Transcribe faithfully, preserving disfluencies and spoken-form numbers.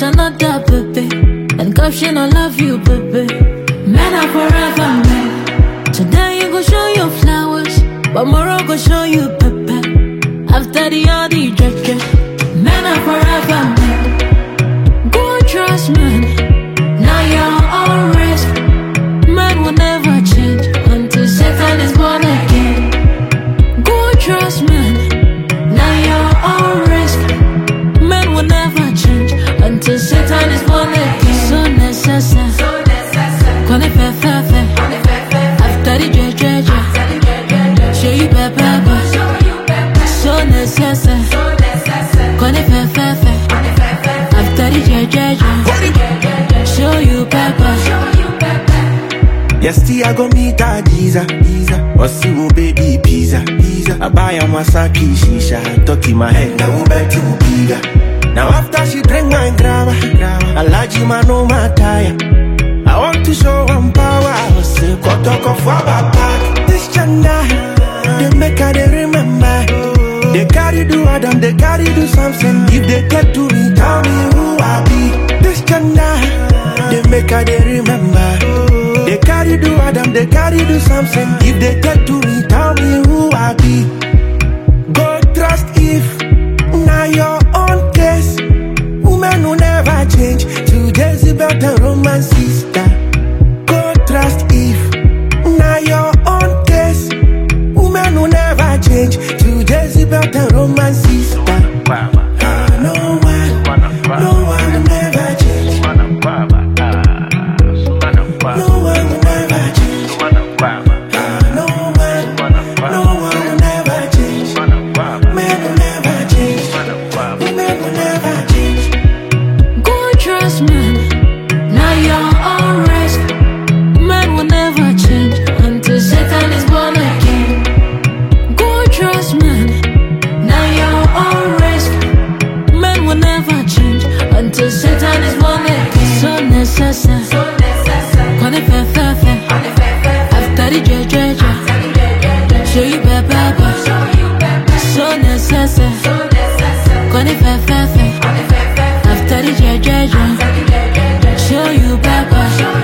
another, baby. And God, she don't love you, baby. Men are forever, man. Today you go show your flowers, but tomorrow go show you, baby. After the all the judge, men are forever, man. Go trust, man. Now you're all risk. Man will never change until Satan is born again. Go trust, man. Now you're all risk. Man will never change until Satan is born again. So necessary. Kone fe fe fe. After the judge, show you better. So necessary. Kone fe fe fe. After the judge, show you better. Yesterday I go meet a Giza, Giza. What's you baby pizza, pizza. I buy a Masaki shisha, talk in my head, now bet you bigger. Now after she drink my grabber, I like you man no my tire. I want to show one power, I say cut off for back. This chanda, they make her they remember. They carry do Adam, they carry do something. If they get to me, tell me who I be. This chanda, they make her they remember. They carry do Adam, they carry do something. If they get to me, tell me who I be. Go trust if now your own case. Women will never change. To Jezebel the Roman sister. Go trust if now your own case. Women will never change. To Jezebel the Roman sister. Ah, no one, no one will never change. No one will never change. Ah, no one, no one will never change. Men will never change. Women will never change. Go trust, man. Now you're all risk. Man will never change until Satan is born again. Go trust, man. Now you're all risk. Man will never change until Satan is born again. So necessary. Kone fe fe fe. After the judge, show you better. So necessary. Kone fe fe fe. After the judge, show you better.